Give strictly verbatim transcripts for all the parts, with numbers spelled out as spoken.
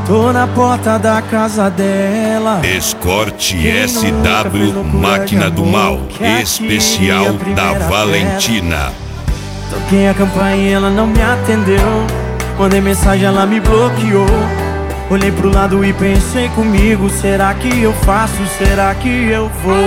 Tô na porta da casa dela. Escorte S W Máquina do Mal, especial da Valentina. Toquei a campainha, ela não me atendeu. Mandei mensagem, ela me bloqueou. Olhei pro lado e pensei comigo: será que eu faço? Será que eu vou?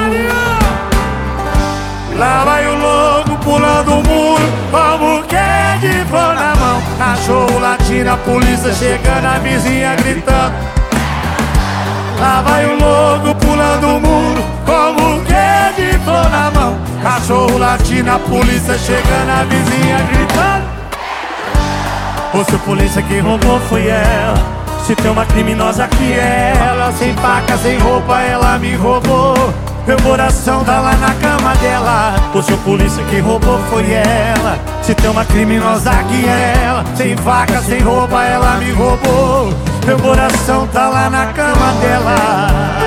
Lá vai o louco pulando o muro, como que é de flor na mão. Cachorro latindo, a polícia chegando, a vizinha gritando. Lá vai o louco pulando o muro, como que é de flor na mão. Cachorro latindo, a polícia chegando, a vizinha gritando. Ô, seu polícia, que roubou foi ela. Se tem uma criminosa que é ela. Sem faca, sem roupa, ela me roubou. Meu coração tá lá na cama dela. O seu polícia, que roubou foi ela. Se tem uma criminosa que é ela. Sem faca, sem roupa, ela me roubou. Meu coração tá lá na cama dela.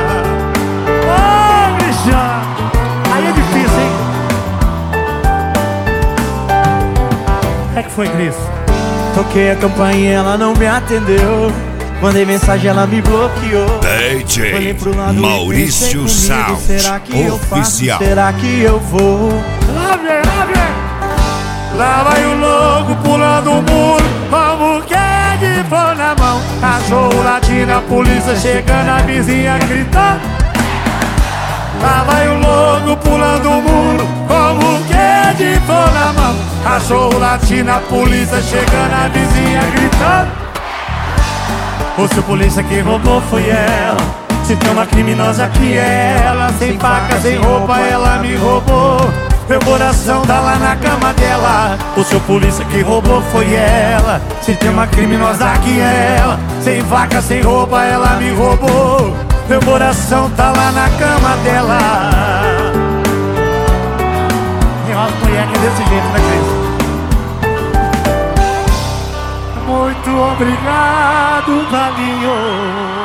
Ô, bicha, aí é difícil, hein? O que é que foi, Cris? Toquei a campainha, ela não me atendeu. Mandei mensagem, ela me bloqueou. D J Maurício Sound, será que eu oficial. faço? Será que eu vou? Lá vem, lá vem. Lá vai o louco pulando o muro, como que é de flor na mão. Cachorro latindo, a polícia chegando, a vizinha gritando. Lá vai o louco pulando o muro, como que é de flor na mão. Cachorro latindo, a polícia chegando, a vizinha gritando. O seu polícia, que roubou foi ela. Se tem uma criminosa que é ela. Sem faca, sem roupa, ela me roubou. Meu coração tá lá na cama dela. O seu polícia, que roubou foi ela. Se tem uma criminosa que é ela. Sem faca, sem roupa, ela me roubou. Meu coração tá lá na cama dela. Tem umas mulheres que é desse jeito, né, Cris? Muito obrigado, Valinho.